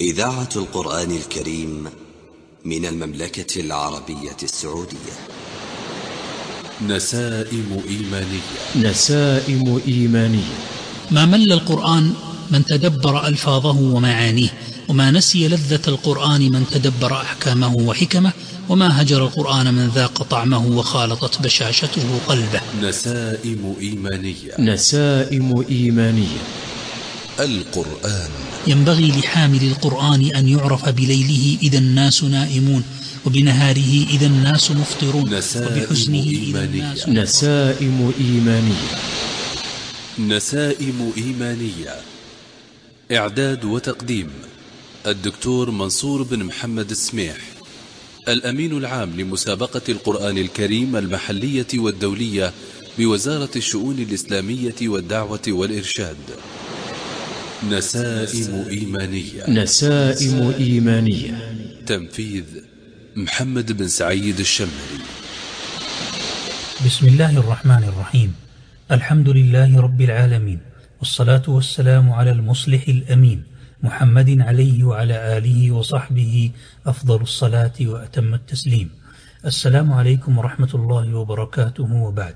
إذاعة القرآن الكريم من المملكة العربية السعودية. نسائم إيمانية. نسائم إيمانية. ما مل القرآن من تدبر ألفاظه ومعانيه، وما نسي لذة القرآن من تدبر أحكامه وحكمه، وما هجر القرآن من ذاق طعمه وخالطت بشاشته قلبه. نسائم إيمانية. نسائم إيمانية. القرآن ينبغي لحامل القرآن أن يعرف بليله إذا الناس نائمون، وبنهاره إذا الناس مفطرون، وبحزنه إذا الناس. نسائم إيمانية. نسائم إيمانية. إعداد وتقديم الدكتور منصور بن محمد السميح، الأمين العام لمسابقة القرآن الكريم المحلية والدولية بوزارة الشؤون الإسلامية والدعوة والإرشاد. نسائم إيمانية. نسائم إيمانية. تنفيذ محمد بن سعيد الشمري. بسم الله الرحمن الرحيم. الحمد لله رب العالمين، والصلاة والسلام على المصلح الأمين محمد عليه وعلى آله وصحبه أفضل الصلاة وأتم التسليم. السلام عليكم ورحمة الله وبركاته، وبعد،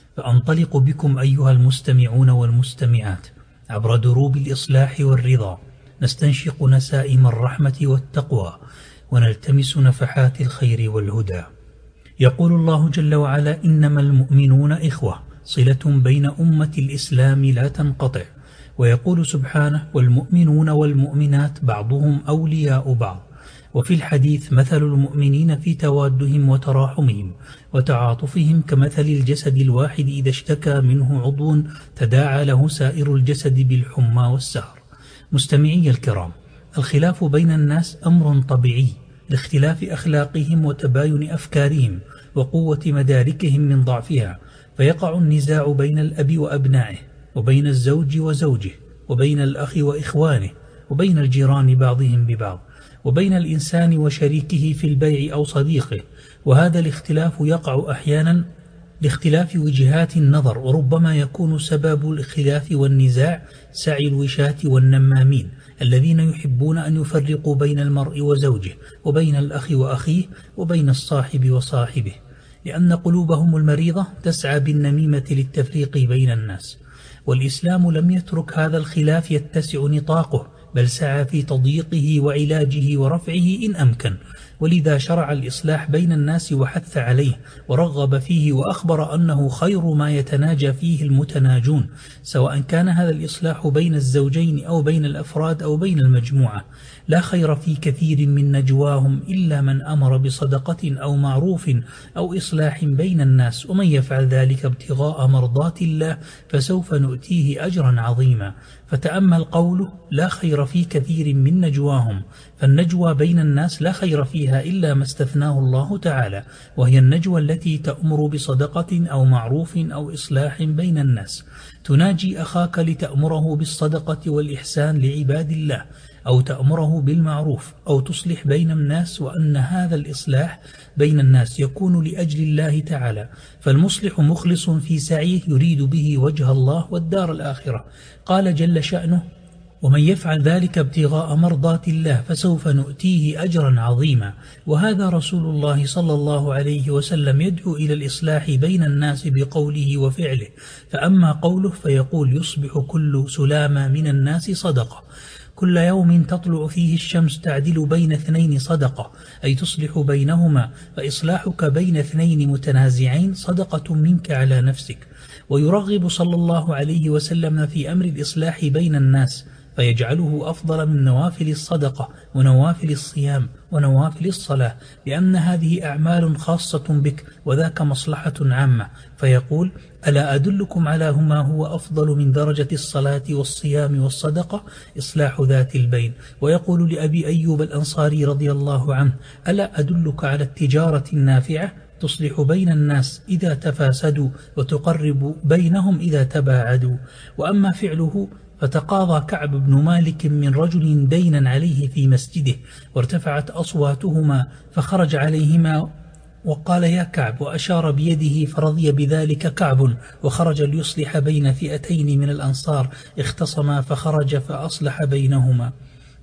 فأنطلق بكم أيها المستمعون والمستمعات عبر دروب الإصلاح والرضا، نستنشق نسائم الرحمة والتقوى، ونلتمس نفحات الخير والهدى. يقول الله جل وعلا: إنما المؤمنون إخوة، صلة بين أمة الإسلام لا تنقطع. ويقول سبحانه: والمؤمنون والمؤمنات بعضهم أولياء بعض. وفي الحديث: مثل المؤمنين في توادهم وتراحمهم وتعاطفهم كمثل الجسد الواحد إذا اشتكى منه عضو تداعى له سائر الجسد بالحمى والسهر. مستمعي الكرام، الخلاف بين الناس أمر طبيعي لاختلاف أخلاقهم وتباين أفكارهم وقوة مداركهم من ضعفها، فيقع النزاع بين الأب وأبنائه، وبين الزوج وزوجه، وبين الأخ وإخوانه، وبين الجيران بعضهم ببعض، وبين الإنسان وشريكه في البيع أو صديقه. وهذا الاختلاف يقع أحيانا لاختلاف وجهات النظر، وربما يكون سبب الخلاف والنزاع سعي الوشاة والنمامين الذين يحبون أن يفرقوا بين المرء وزوجه، وبين الأخ وأخيه، وبين الصاحب وصاحبه، لأن قلوبهم المريضة تسعى بالنميمة للتفريق بين الناس. والإسلام لم يترك هذا الخلاف يتسع نطاقه، بل سعى في تضييقه وعلاجه ورفعه إن أمكن. ولذا شرع الإصلاح بين الناس وحث عليه ورغب فيه، وأخبر أنه خير ما يتناجى فيه المتناجون، سواء كان هذا الإصلاح بين الزوجين أو بين الأفراد أو بين المجموعة. لا خير في كثير من نجواهم إلا من أمر بصدقة أو معروف أو إصلاح بين الناس، ومن يفعل ذلك ابتغاء مرضات الله فسوف نؤتيه أجرا عظيما. فتأمل قوله: لا خير في كثير من نجواهم، فالنجوى بين الناس لا خير فيها إلا ما استثناه الله تعالى، وهي النجوى التي تأمر بصدقة أو معروف أو إصلاح بين الناس. تناجي أخاك لتأمره بالصدقة والإحسان لعباد الله، أو تأمره بالمعروف، أو تصلح بين الناس، وأن هذا الإصلاح بين الناس يكون لأجل الله تعالى، فالمصلح مخلص في سعيه يريد به وجه الله والدار الآخرة. قال جل شأنه: ومن يفعل ذلك ابتغاء مرضات الله فسوف نؤتيه أجرا عظيما. وهذا رسول الله صلى الله عليه وسلم يدعو إلى الإصلاح بين الناس بقوله وفعله. فأما قوله فيقول: يصبح كل سلامة من الناس صدقة، كل يوم تطلع فيه الشمس تعدل بين اثنين صدقة، أي تصلح بينهما، فإصلاحك بين اثنين متنازعين صدقة منك على نفسك. ويرغب صلى الله عليه وسلم في أمر الإصلاح بين الناس، فيجعله أفضل من نوافل الصدقة ونوافل الصيام ونوافل الصلاة، لأن هذه أعمال خاصة بك وذاك مصلحة عامة. فيقول: ألا أدلكم على ما هو أفضل من درجة الصلاة والصيام والصدقة؟ إصلاح ذات البين. ويقول لأبي أيوب الأنصاري رضي الله عنه: ألا أدلك على التجارة النافعة تصلح بين الناس إذا تفاسدوا، وتقرب بينهم إذا تباعدوا؟ وأما فعله فتقاضى كعب بن مالك من رجل دينا عليه في مسجده، وارتفعت أصواتهما، فخرج عليهما وقال: يا كعب، وأشار بيده، فرضي بذلك كعب، وخرج ليصلح بين فئتين من الأنصار اختصما، فخرج فأصلح بينهما.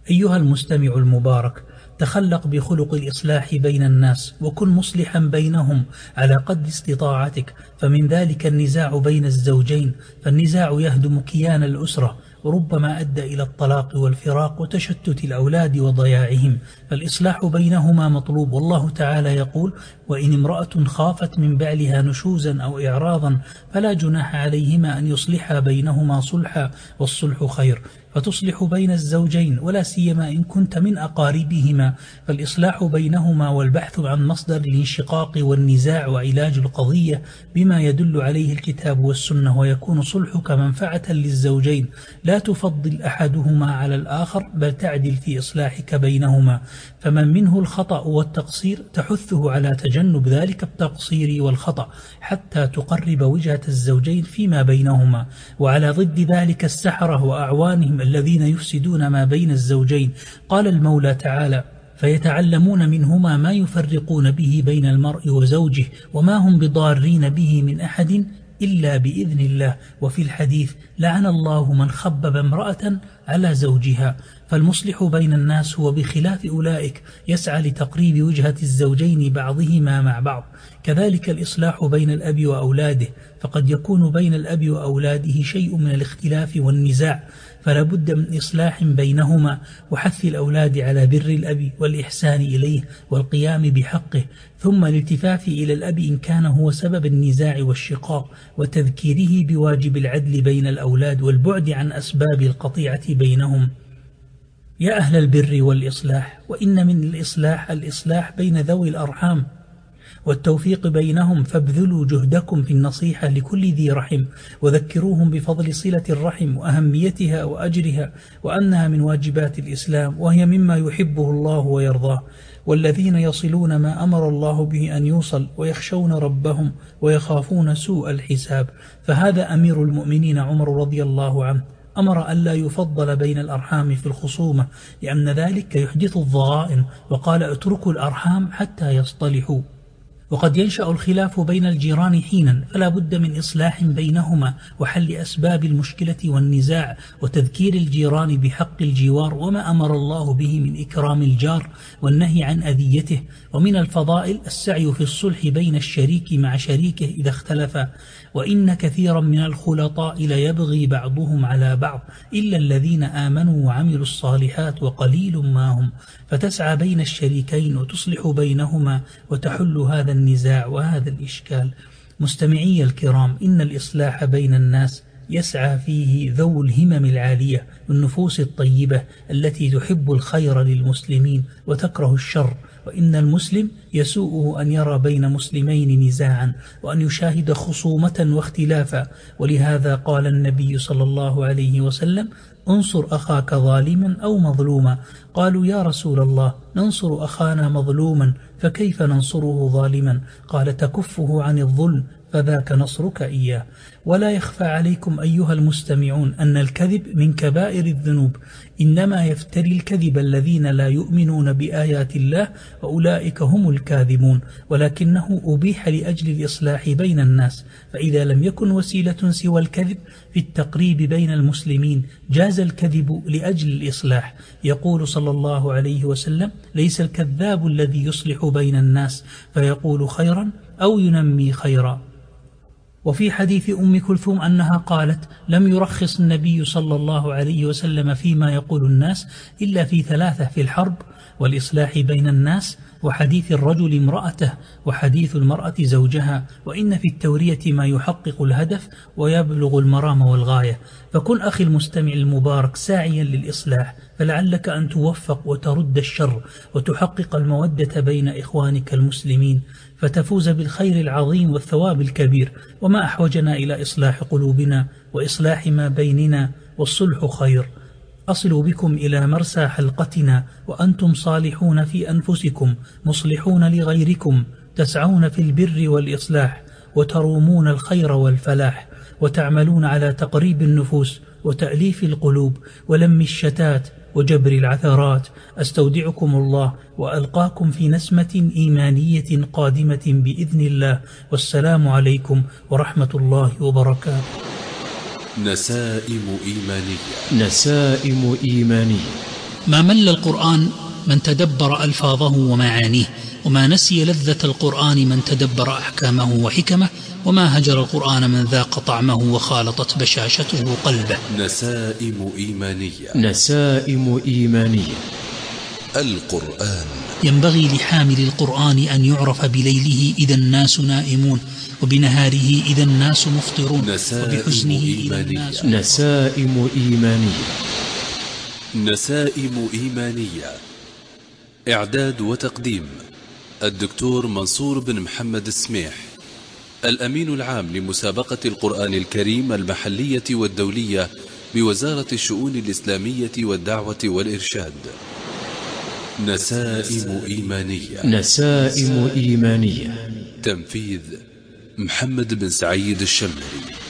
أيها المستمع المبارك، تخلق بخلق الإصلاح بين الناس وكن مصلحا بينهم على قدر استطاعتك، فمن ذلك النزاع بين الزوجين، فالنزاع يهدم كيان الأسرة وربما أدى إلى الطلاق والفراق وتشتت الأولاد وضياعهم، فالإصلاح بينهما مطلوب. والله تعالى يقول: وإن امرأة خافت من بعلها نشوزا أو إعراضا فلا جناح عليهما أن يصلحا بينهما صلحا والصلح خير. فتصلح بين الزوجين ولا سيما إن كنت من أقاربهما، فالإصلاح بينهما والبحث عن مصدر الانشقاق والنزاع وعلاج القضية بما يدل عليه الكتاب والسنة، ويكون صلحك منفعة للزوجين، لا تفضل أحدهما على الآخر بل تعدل في إصلاحك بينهما. فمن منه الخطأ والتقصير تحثه على تجنب ذلك التقصير والخطأ حتى تقرب وجهة الزوجين فيما بينهما، وعلى ضد ذلك السحرة وأعوانهم الذين يفسدون ما بين الزوجين. قال المولى تعالى: فيتعلمون منهما ما يفرقون به بين المرء وزوجه وما هم بضارين به من أحد إلا بإذن الله. وفي الحديث: لعن الله من خبب امرأة على زوجها. فالمصلح بين الناس هو بخلاف أولئك يسعى لتقريب وجهة الزوجين بعضهما مع بعض. كذلك الإصلاح بين الأب وأولاده، فقد يكون بين الأب وأولاده شيء من الاختلاف والنزاع، فلا بد من إصلاح بينهما وحث الأولاد على بر الأب والإحسان إليه والقيام بحقه، ثم الالتفاف إلى الأب إن كان هو سبب النزاع والشقاق، وتذكيره بواجب العدل بين الأولاد والبعد عن أسباب القطيعة بينهم. يا أهل البر والإصلاح، وإن من الإصلاح بين ذوي الأرحام والتوفيق بينهم، فابذلوا جهدكم في النصيحة لكل ذي رحم، وذكروهم بفضل صلة الرحم وأهميتها وأجرها، وأنها من واجبات الإسلام، وهي مما يحبه الله ويرضاه. والذين يصلون ما أمر الله به أن يوصل ويخشون ربهم ويخافون سوء الحساب. فهذا أمير المؤمنين عمر رضي الله عنه أمر أن لا يفضل بين الأرحام في الخصومة، لأن ذلك يحدث الضغائن، وقال: اتركوا الأرحام حتى يصطلحوا. وقد ينشأ الخلاف بين الجيران حينا، فلا بد من إصلاح بينهما وحل أسباب المشكلة والنزاع، وتذكير الجيران بحق الجوار وما أمر الله به من إكرام الجار والنهي عن أذيته. ومن الفضائل السعي في الصلح بين الشريك مع شريكه إذا اختلفا، وإن كثيرا من الخلطاء ليبغي بعضهم على بعض إلا الذين آمنوا وعملوا الصالحات وقليل ما هم، فتسعى بين الشريكين وتصلح بينهما وتحل هذا النزاع وهذا الإشكال. مستمعي الكرام، إن الإصلاح بين الناس يسعى فيه ذو الهمم العالية والنفوس الطيبة التي تحب الخير للمسلمين وتكره الشر، وإن المسلم يسوءه أن يرى بين مسلمين نزاعا وأن يشاهد خصومة واختلافا. ولهذا قال النبي صلى الله عليه وسلم: انصر أخاك ظالما أو مظلوما. قالوا: يا رسول الله، ننصر أخانا مظلوما فكيف ننصره ظالما؟ قال: تكفه عن الظلم فذاك نصرك إياه. ولا يخفى عليكم أيها المستمعون أن الكذب من كبائر الذنوب، إنما يفتري الكذب الذين لا يؤمنون بآيات الله، وأولئك هم الكاذبون، ولكنه أبيح لأجل الإصلاح بين الناس، فإذا لم يكن وسيلة سوى الكذب في التقريب بين المسلمين جاز الكذب لأجل الإصلاح. يقول صلى الله عليه وسلم: ليس الكذاب الذي يصلح بين الناس فيقول خيرا أو ينمي خيرا. وفي حديث أم كلثوم أنها قالت: لم يرخص النبي صلى الله عليه وسلم فيما يقول الناس إلا في ثلاثة: في الحرب، والإصلاح بين الناس، وحديث الرجل امرأته، وحديث المرأة زوجها. وإن في التورية ما يحقق الهدف ويبلغ المرام والغاية. فكن أخي المستمع المبارك ساعيا للإصلاح، فلعلك أن توفق وترد الشر وتحقق المودة بين إخوانك المسلمين، فتفوز بالخير العظيم والثواب الكبير. وما أحوجنا إلى إصلاح قلوبنا وإصلاح ما بيننا، والصلح خير. أصل بكم إلى مرسى حلقتنا وأنتم صالحون في أنفسكم، مصلحون لغيركم، تسعون في البر والإصلاح، وترومون الخير والفلاح، وتعملون على تقريب النفوس وتأليف القلوب ولم الشتات وجبر العثرات. أستودعكم الله وألقاكم في نسمة إيمانية قادمة بإذن الله، والسلام عليكم ورحمة الله وبركاته. نسائم إيمانية. نسائم إيمانية ما مل القرآن من تدبر ألفاظه ومعانيه، وما نسي لذة القرآن من تدبر أحكامه وحكمه، وما هجر القرآن من ذاق طعمه وخالطت بشاشته قلبه. نسائم إيمانية. نسائم إيمانية. القرآن ينبغي لحامل القرآن أن يعرف بليله إذا الناس نائمون، وبنهاره إذا الناس مفطرون، وبحزنه إذا الناس. نسائم إيمانية. نسائم إيمانية. إعداد وتقديم الدكتور منصور بن محمد السميح، الأمين العام لمسابقة القرآن الكريم المحلية والدولية بوزارة الشؤون الإسلامية والدعوة والإرشاد. نسائم إيمانية. نسائم إيمانية. تنفيذ محمد بن سعيد الشمري.